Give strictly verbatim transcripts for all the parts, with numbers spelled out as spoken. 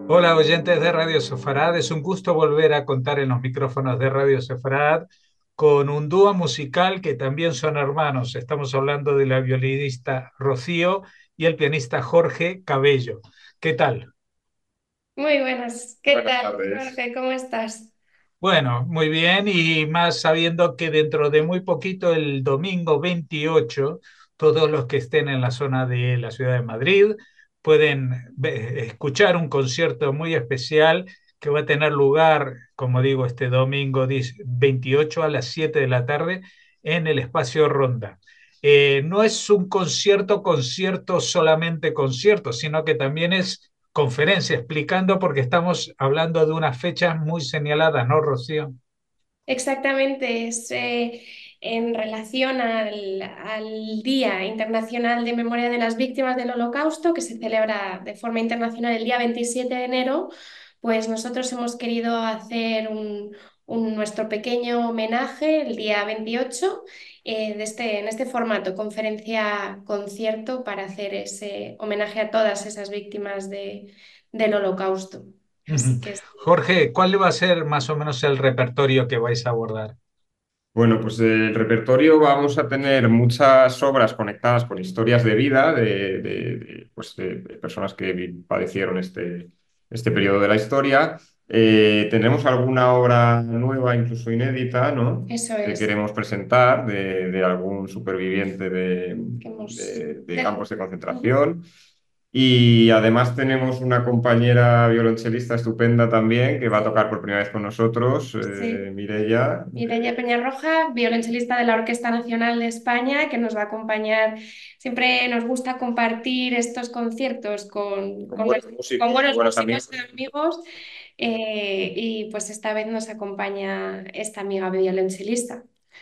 Hola, oyentes de Radio Sefarad. Es un gusto volver a contar en los micrófonos de Radio Sefarad con un dúo musical que también son hermanos. Estamos hablando de la violinista Rocío y el pianista Jorge Cabello. ¿Qué tal? Muy buenas. ¿Qué Buenas tal, tardes. Jorge? ¿Cómo estás? Bueno, muy bien, y más sabiendo que dentro de muy poquito, el domingo veintiocho, todos los que estén en la zona de la ciudad de Madrid pueden ve- escuchar un concierto muy especial que va a tener lugar, como digo, este domingo dis- veintiocho a las siete de la tarde en el Espacio Ronda. Eh, no es un concierto, concierto, solamente concierto, sino que también es conferencia explicando porque estamos hablando de unas fechas muy señaladas, ¿no, Rocío? Exactamente, es eh, en relación al, al Día Internacional de Memoria de las Víctimas del Holocausto, que se celebra de forma internacional el día veintisiete de enero. Pues nosotros hemos querido hacer un, un- nuestro pequeño homenaje el día veintiocho, eh, de este, en este formato, conferencia-concierto, para hacer ese homenaje a todas esas víctimas de- del Holocausto. Ujú. Así que Jorge, ¿cuál va a ser más o menos el repertorio que vais a abordar? Bueno, pues del repertorio vamos a tener muchas obras conectadas con historias de vida de, de- de, pues de- de personas que vi- padecieron este, este periodo de la historia. Eh, tendremos alguna obra nueva, incluso inédita, ¿no? eso Que es. queremos presentar de, de algún superviviente de, Que hemos... de- de de- campos de Ujú. concentración. Y además tenemos una compañera violonchelista estupenda también que va a tocar por primera vez con nosotros, Sí, eh, Mireia. Mireia Peñarroja, violonchelista de la Orquesta Nacional de España, que nos va a acompañar. Siempre nos gusta compartir estos conciertos con, Con con, buenos nues- con músicos, con buenos buenos músicos y amigos. amigos, eh, y pues esta vez nos acompaña esta amiga violonchelista.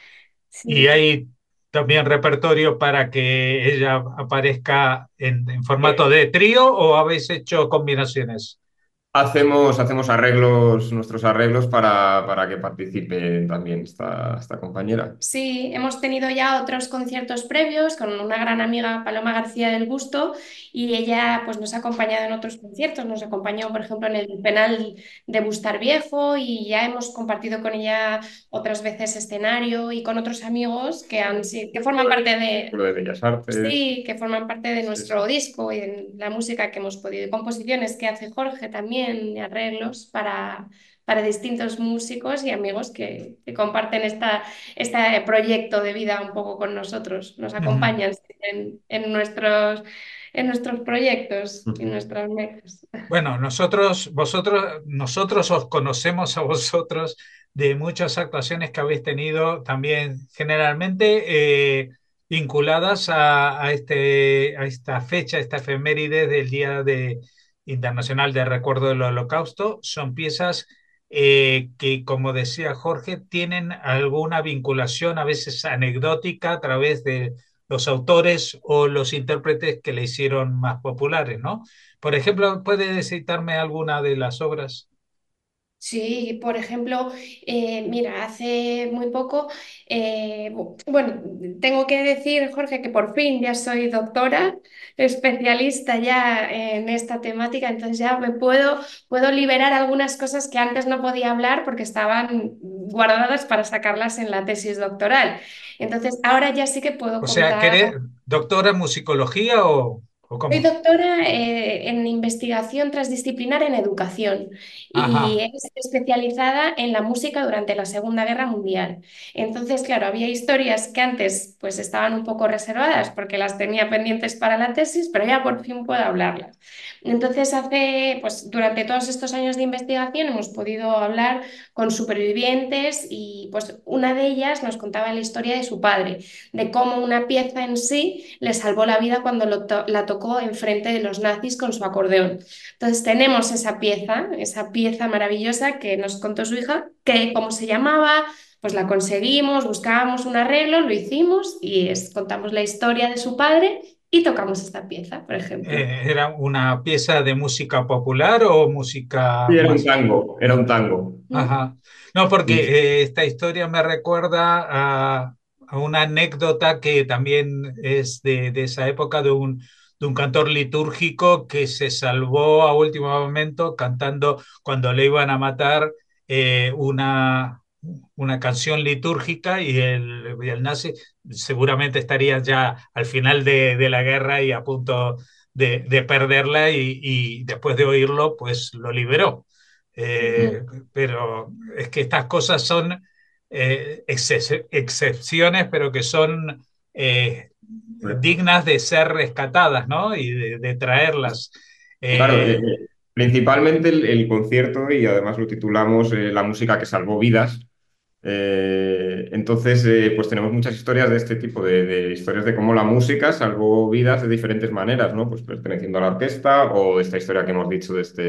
Y Sí. hay también repertorio para que ella aparezca en, en formato Eh, de trío o habéis hecho combinaciones. hacemos, hacemos arreglos, nuestros arreglos para, para que participe también esta, esta compañera. Sí, hemos tenido ya otros conciertos previos con una gran amiga, Paloma García del Busto, y ella pues nos ha acompañado en otros conciertos. Nos acompañó, por ejemplo, en el penal de Bustar Viejo, y ya hemos compartido con ella otras veces escenario y con otros amigos que han, sí, que forman parte de, Círculo de Bellas Artes. sí, que forman parte de Sí, nuestro sí. disco y de la música que hemos podido, y composiciones que hace Jorge también, y arreglos para, para distintos músicos y amigos que, que comparten esta, este proyecto de vida un poco con nosotros, nos Ujú. acompañan en, en nuestros, en nuestros proyectos y Ujú. nuestras metas. Bueno, nosotros, vosotros, nosotros os conocemos a vosotros de muchas actuaciones que habéis tenido también generalmente eh, vinculadas a, a este, a esta fecha, esta efeméride del Día de, Internacional de Recuerdo del Holocausto. Son piezas eh, que, como decía Jorge, tienen alguna vinculación a veces anecdótica a través de los autores o los intérpretes que le hicieron más populares, ¿no? Por ejemplo, ¿puede citarme alguna de las obras? Sí, por ejemplo, eh, mira, hace muy poco, eh, bu- bueno, tengo que decir, Jorge, que por fin ya soy doctora, especialista ya en esta temática, entonces ya me puedo, puedo liberar algunas cosas que antes no podía hablar porque estaban guardadas para sacarlas en la tesis doctoral. Entonces, ahora ya sí que puedo O sea, contar. ¿querés doctora en musicología o, o Soy cómo? doctora eh, en investigación transdisciplinar en educación, y Ajá. es especializada en la música durante la Segunda Guerra Mundial. Entonces, claro, había historias que antes pues estaban un poco reservadas porque las tenía pendientes para la tesis, pero ya por fin puedo hablarlas. Entonces, hace, pues durante todos estos años de investigación hemos podido hablar con supervivientes, y pues una de ellas nos contaba la historia de su padre, de cómo una pieza en sí le salvó la vida cuando lo to la tocó enfrente de los nazis con su acordeón. Entonces tenemos esa pieza, esa pieza maravillosa que nos contó su hija, que cómo se llamaba, pues la conseguimos, buscábamos un arreglo, lo hicimos y es, contamos la historia de su padre y tocamos esta pieza, por ejemplo. Eh, ¿era una pieza de música popular o música Sí, era un más? tango, era un tango. ¿Mm? Ajá. No, Sí, sí. porque eh, esta historia me recuerda a, a una anécdota que también es de, de esa época de un, de un cantor litúrgico que se salvó a último momento cantando cuando le iban a matar eh, una, una canción litúrgica y el, y el nazi seguramente estaría ya al final de, de la guerra y a punto de, de perderla y, y, después de oírlo pues lo liberó. Ujú. Eh, pero es que estas cosas son eh, exce excepciones, pero que son eh, dignas de ser rescatadas, ¿no? Y de, de traerlas. Claro, eh, Eh, eh, principalmente el, el concierto, y además lo titulamos eh, La música que salvó vidas. Eh, entonces, eh, pues tenemos muchas historias de este tipo, de, de historias de cómo la música salvó vidas de diferentes maneras, ¿no? Pues perteneciendo a la orquesta, o esta historia que hemos dicho de, este,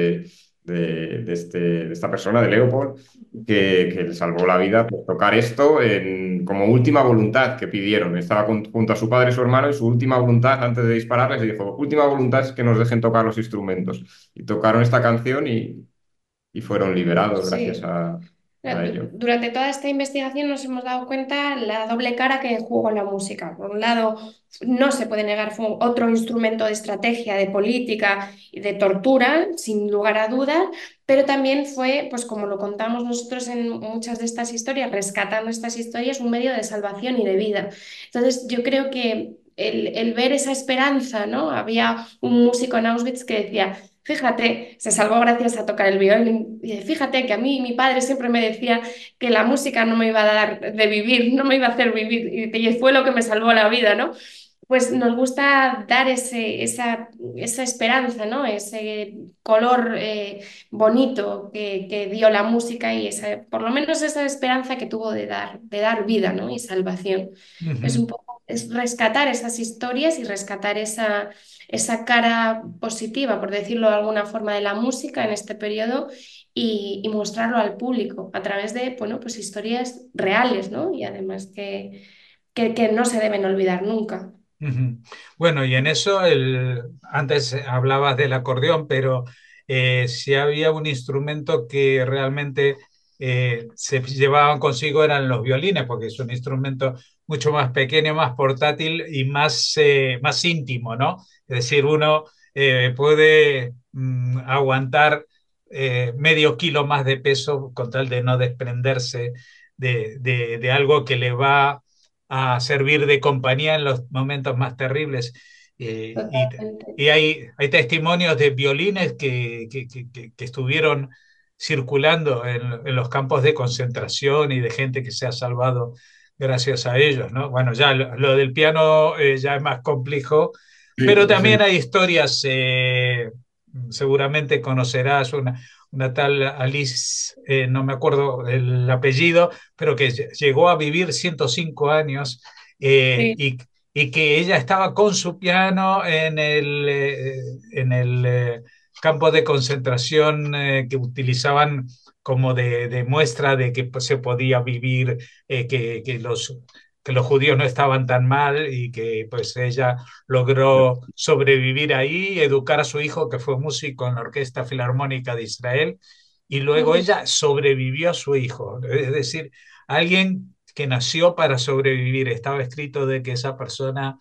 de, de este, de esta persona, de Leopold, que, que le salvó la vida por tocar esto en, como última voluntad que pidieron. Estaba con- junto a su padre y su hermano, y su última voluntad antes de dispararles le dijo, última voluntad es que nos dejen tocar los instrumentos. Y tocaron esta canción y, y fueron liberados gracias Sí. a, a ello. Durante toda esta investigación nos hemos dado cuenta la doble cara que jugó la música. Por un lado, no se puede negar, fue otro instrumento de estrategia, de política y de tortura, sin lugar a dudas, pero también fue, pues como lo contamos nosotros en muchas de estas historias, rescatando estas historias, un medio de salvación y de vida. Entonces, yo creo que el, el ver esa esperanza, ¿no? Había un músico en Auschwitz que decía, fíjate, se salvó gracias a tocar el violín. Y fíjate que a mí mi padre siempre me decía que la música no me iba a dar de vivir, no me iba a hacer vivir, y fue lo que me salvó la vida, ¿no? Pues nos gusta dar ese, esa, esa esperanza, ¿no? Ese color eh, bonito que, que dio la música y esa, por lo menos esa esperanza que tuvo de dar, de dar vida, ¿no? Y salvación. Es un uh-huh, poco, es rescatar esas historias y rescatar esa, esa cara positiva, por decirlo de alguna forma, de la música en este periodo y, y mostrarlo al público a través de, bueno, pues historias reales, ¿no? Y además que, que, que no se deben olvidar nunca. uh-huh. Bueno, y en eso, el, antes hablabas del acordeón, pero eh, si había un instrumento que realmente eh, se llevaban consigo eran los violines, porque es un instrumento mucho más pequeño, más portátil y más, eh, más íntimo, ¿no? Es decir, uno eh, puede mm, aguantar eh, medio kilo más de peso con tal de no desprenderse de, de, de algo que le va a servir de compañía en los momentos más terribles. Eh, y Totalmente. y hay, hay testimonios de violines que, que, que, que estuvieron circulando en, en, los campos de concentración y de gente que se ha salvado gracias a ellos, ¿no? Bueno, ya lo, lo del piano eh, ya es más complejo, pero Sí, también sí. hay historias, eh, seguramente conocerás una, una tal Alice, eh, no me acuerdo el apellido, pero que llegó a vivir ciento cinco años eh, Sí. y, y, que ella estaba con su piano en el, eh, en el eh, campo de concentración eh, que utilizaban como de, de, muestra de que pues, se podía vivir, eh, que, que, los, que los judíos no estaban tan mal y que pues ella logró sobrevivir ahí, educar a su hijo que fue músico en la Orquesta Filarmónica de Israel y luego Ujú. ella sobrevivió a su hijo, es decir, alguien que nació para sobrevivir. Estaba escrito de que esa persona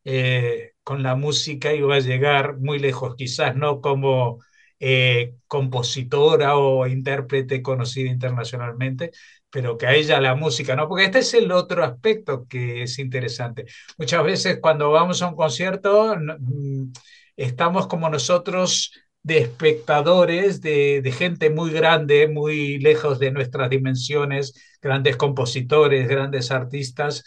eh, con la música iba a llegar muy lejos, quizás no como eh, compositora o intérprete conocida internacionalmente, pero que a ella la música, ¿no? Porque este es el otro aspecto que es interesante. Muchas veces cuando vamos a un concierto, mm, estamos como nosotros de espectadores, de, de gente muy grande, muy lejos de nuestras dimensiones, grandes compositores, grandes artistas,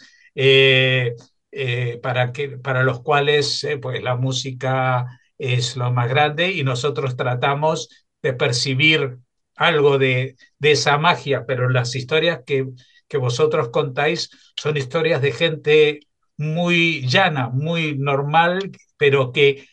eh, eh, para, que, para los cuales eh, pues, la música es lo más grande y nosotros tratamos de percibir algo de, de esa magia, pero las historias que, que vosotros contáis son historias de gente muy llana, muy normal, pero que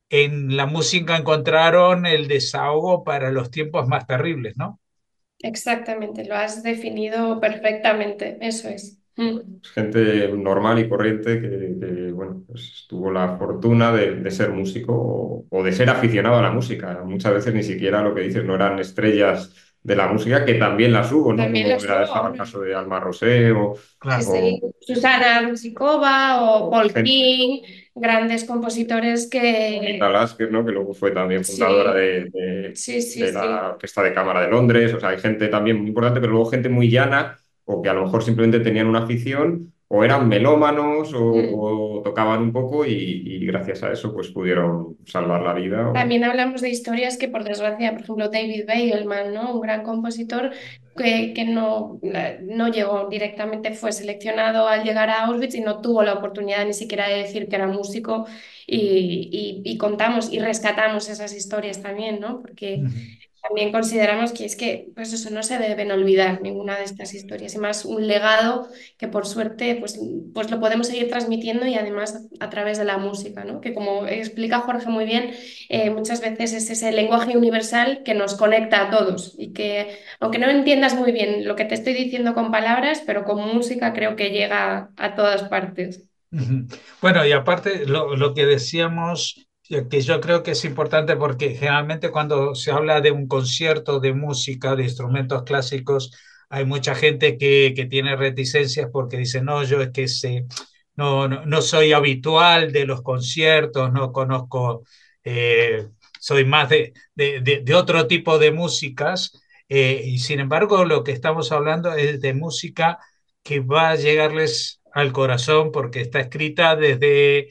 en la música encontraron el desahogo para los tiempos más terribles, ¿no? Exactamente, lo has definido perfectamente, eso es. Mm. Gente normal y corriente que, que, bueno, pues tuvo la fortuna de, de ser músico o, o de ser aficionado a la música. Muchas veces ni siquiera lo que dices no eran estrellas de la música que también las hubo, ¿no? También Como los era hubo, el hombre. caso de Alma Rosé o, Claro. Sí, o Susana Rusicova o Paul gente, King, grandes compositores Rita que Lasker, ¿no? Que luego fue también fundadora sí, de, de, sí, sí, de la sí. Orquesta de Cámara de Londres. O sea, hay gente también muy importante, pero luego gente muy llana o que a lo mejor simplemente tenían una afición o eran melómanos o, Mm. o tocaban un poco y, y gracias a eso pues pudieron salvar la vida. O... También hablamos de historias que, por desgracia, por ejemplo, David Begelman, ¿no? Un gran compositor que, que no, no llegó directamente, fue seleccionado al llegar a Auschwitz y no tuvo la oportunidad ni siquiera de decir que era músico y, y, y contamos y rescatamos esas historias también, ¿no? Porque Ujú. también consideramos que es que, pues eso, no se deben olvidar ninguna de estas historias y más un legado que por suerte pues, pues lo podemos seguir transmitiendo y además a través de la música, ¿no? Que como explica Jorge muy bien, eh, muchas veces es ese lenguaje universal que nos conecta a todos y que aunque no entiendas muy bien lo que te estoy diciendo con palabras, pero con música creo que llega a todas partes. Ujú. Bueno, y aparte lo, lo que decíamos, eh, que yo creo que es importante porque generalmente cuando se habla de un concierto de música, de instrumentos clásicos, hay mucha gente que, que tiene reticencias porque dice, no, yo es que se, no, no, no soy habitual de los conciertos, no conozco, eh, soy más de, de, de, de otro tipo de músicas, eh, y sin embargo lo que estamos hablando es de música que va a llegarles al corazón porque está escrita desde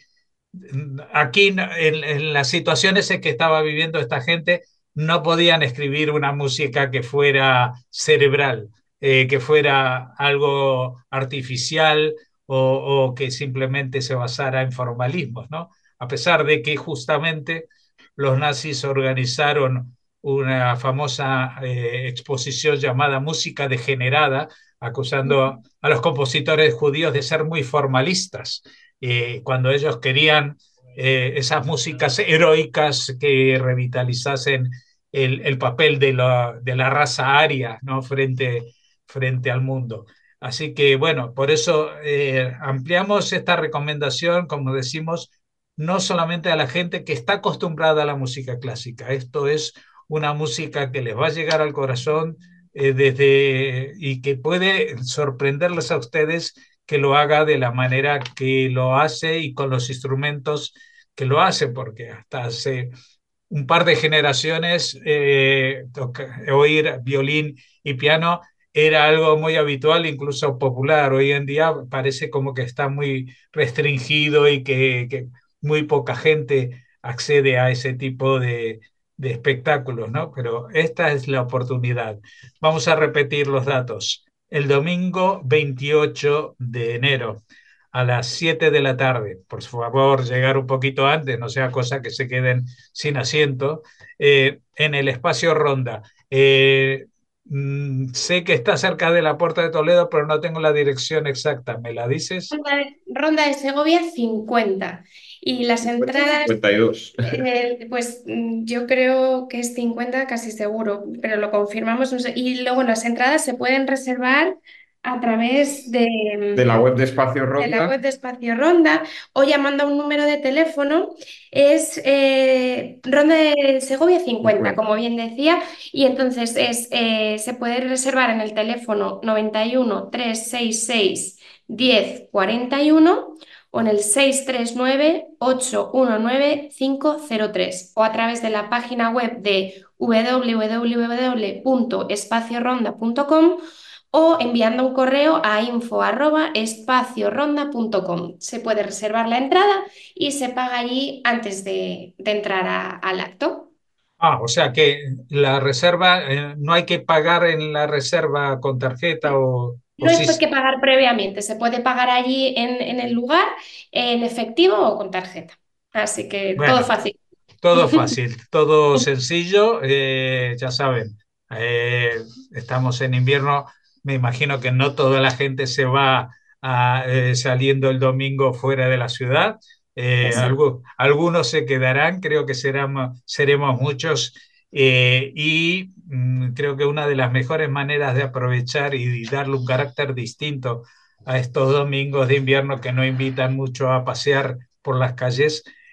aquí en, en las situaciones en que estaba viviendo esta gente, no podían escribir una música que fuera cerebral, eh, que fuera algo artificial o, o, que simplemente se basara en formalismos, ¿no? A pesar de que justamente los nazis organizaron una famosa eh, exposición llamada Música Degenerada, acusando a los compositores judíos de ser muy formalistas, eh, cuando ellos querían eh, esas músicas heroicas que revitalizasen el, el papel de la, de la raza aria, ¿no? frente, frente al mundo. Así que bueno, por eso eh, ampliamos esta recomendación, como decimos, no solamente a la gente que está acostumbrada a la música clásica. Esto es una música que les va a llegar al corazón eh, desde, y que puede sorprenderles a ustedes que lo haga de la manera que lo hace y con los instrumentos que lo hace, porque hasta hace un par de generaciones eh, toca, oír violín y piano era algo muy habitual, incluso popular. Hoy en día parece como que está muy restringido y que, que muy poca gente accede a ese tipo de, de espectáculos, ¿no? Pero esta es la oportunidad. Vamos a repetir los datos. El domingo veintiocho de enero a las siete de la tarde. Por favor, llegar un poquito antes, no sea cosa que se queden sin asiento, eh, en el espacio Ronda. Eh, mm, sé que está cerca de la Puerta de Toledo, pero no tengo la dirección exacta. ¿Me la dices? Ronda de, Ronda de Segovia cincuenta y las cincuenta, entradas, cincuenta y dos. eh, pues mm, yo creo que es cincuenta casi seguro, pero lo confirmamos. No sé. Y luego las entradas se pueden reservar a través De de, la web de Espacio de la Ronda, web de Espacio Ronda o llamando a un número de teléfono. Es eh, Ronda de Segovia cincuenta, cincuenta. como bien decía, y entonces es, eh, se puede reservar en el teléfono noventa y uno, trescientos sesenta y seis, diez cuarenta y uno o en el seiscientos treinta y nueve, ochocientos diecinueve, quinientos tres o a través de la página web de w w w punto espacio ronda punto com o enviando un correo a info arroba espacioronda punto com. Se puede reservar la entrada y se paga allí antes de, de entrar a- al acto. Ah, o sea que la reserva, eh, no hay que pagar en la reserva con tarjeta o, o No hay sí. que pagar previamente, se puede pagar allí en, en el lugar, en efectivo o con tarjeta. Así que todo Bueno, fácil. todo fácil, todo sencillo, eh, ya saben, eh, estamos en invierno, me imagino que no toda la gente se va a, eh, saliendo el domingo fuera de la ciudad, eh, Eso. algo- algunos se quedarán, creo que serán, seremos muchos, eh, y mm, creo que una de las mejores maneras de aprovechar y darle un carácter distinto a estos domingos de invierno que no invitan mucho a pasear por las calles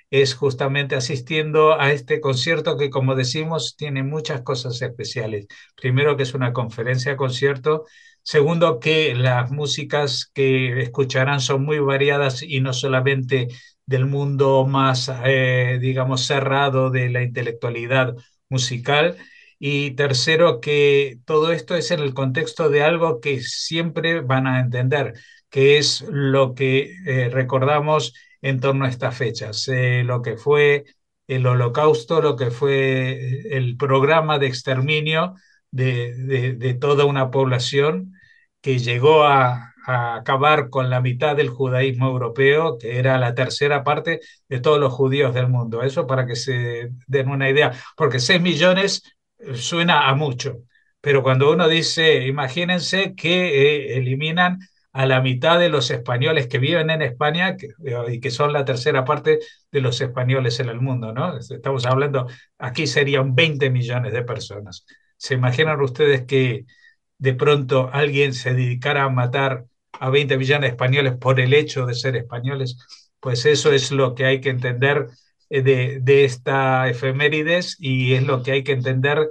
es justamente asistiendo a este concierto que, como decimos, tiene muchas cosas especiales. Primero, que es una conferencia concierto. Segundo, que las músicas que escucharán son muy variadas y no solamente del mundo más, eh, digamos, cerrado de la intelectualidad musical. Y tercero, que todo esto es en el contexto de algo que siempre van a entender, que es lo que eh, recordamos en torno a estas fechas, eh, lo que fue el Holocausto, lo que fue el programa de exterminio de, de, de toda una población que llegó a, a acabar con la mitad del judaísmo europeo, que era la tercera parte de todos los judíos del mundo. Eso para que se den una idea, porque seis millones eh, suena a mucho, pero cuando uno dice, imagínense que eh, eliminan a la mitad de los españoles que viven en España que, y que son la tercera parte de los españoles en el mundo, ¿no? Estamos hablando, aquí serían veinte millones de personas. ¿Se imaginan ustedes que de pronto alguien se dedicara a matar a veinte millones de españoles por el hecho de ser españoles? Pues eso es lo que hay que entender eh, de, de esta efemérides y es lo que hay que entender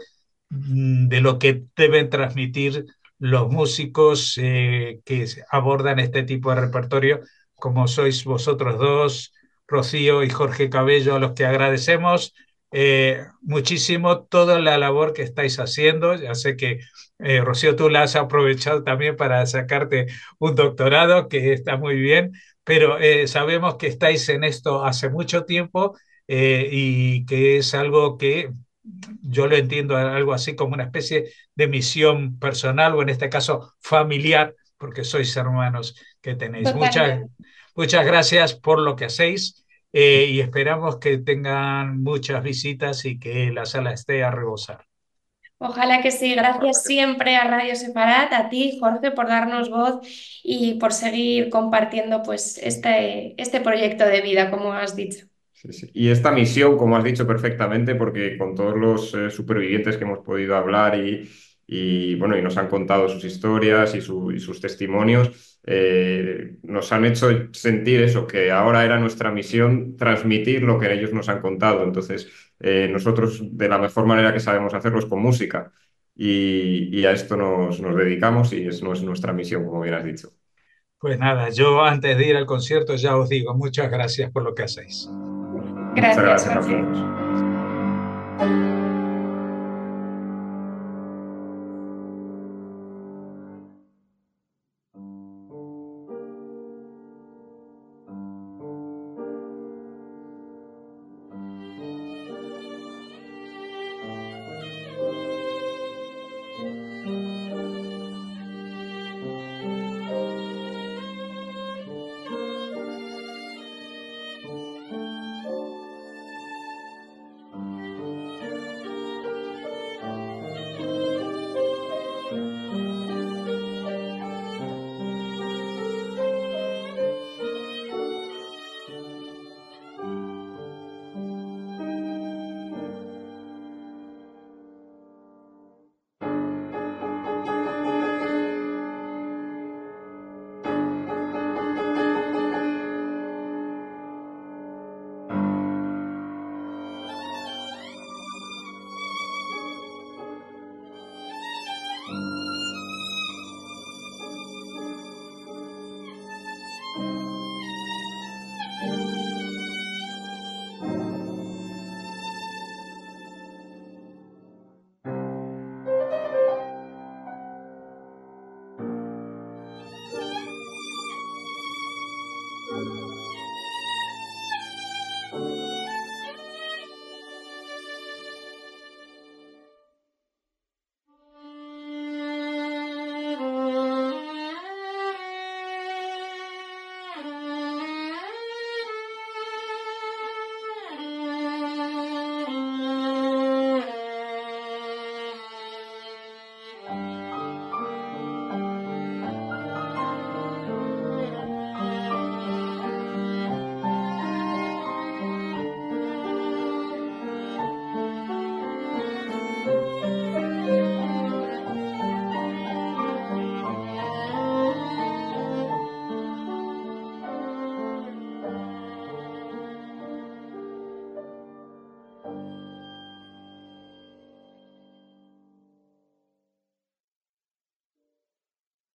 mm, de lo que deben transmitir los músicos eh, que abordan este tipo de repertorio, como sois vosotros dos, Rocío y Jorge Cabello, a los que agradecemos eh, muchísimo toda la labor que estáis haciendo. Ya sé que, eh, Rocío, tú la has aprovechado también para sacarte un doctorado, que está muy bien, pero eh, sabemos que estáis en esto hace mucho tiempo eh, y que es algo que yo lo entiendo algo así como una especie de misión personal o en este caso familiar, porque sois hermanos que tenéis. Muchas, Totalmente. muchas gracias por lo que hacéis eh, y esperamos que tengan muchas visitas y que la sala esté a rebosar. Ojalá que sí. Gracias siempre a Radio Separat, a ti, Jorge, por darnos voz y por seguir compartiendo pues, este, este proyecto de vida, como has dicho. Sí, sí. Y esta misión, como has dicho perfectamente, porque con todos los eh, supervivientes que hemos podido hablar y, y, bueno, y nos han contado sus historias y, su- y sus testimonios, eh, nos han hecho sentir eso, que ahora era nuestra misión transmitir lo que ellos nos han contado. Entonces, eh, nosotros de la mejor manera que sabemos hacerlo es con música y, y a esto nos, nos dedicamos y es, no es nuestra misión, como bien has dicho. Pues nada, yo antes de ir al concierto ya os digo muchas gracias por lo que hacéis. Muchas Gracias, gracias a Jorge. vosotros.